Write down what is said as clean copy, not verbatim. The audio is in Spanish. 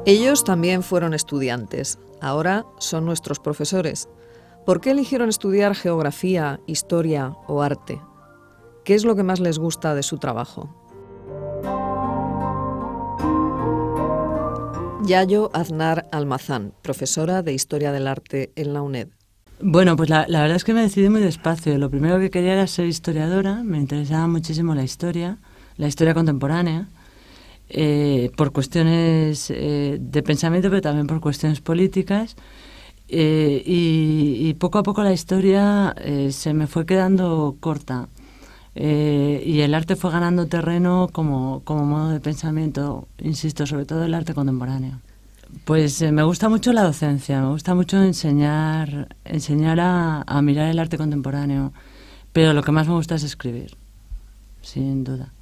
Ellos también fueron estudiantes, ahora son nuestros profesores. ¿Por qué eligieron estudiar geografía, historia o arte? ¿Qué es lo que más les gusta de su trabajo? Yayo Aznar Almazán, profesora de Historia del Arte en la UNED. Bueno, pues la verdad es que me decidí muy despacio. Lo primero que quería era ser historiadora. Me interesaba muchísimo la historia contemporánea, por cuestiones de pensamiento, pero también por cuestiones políticas. Y poco a poco la historia se me fue quedando corta. Y el arte fue ganando terreno como modo de pensamiento, insisto, sobre todo el arte contemporáneo. Pues me gusta mucho la docencia, me gusta mucho enseñar a mirar el arte contemporáneo, pero lo que más me gusta es escribir, sin duda.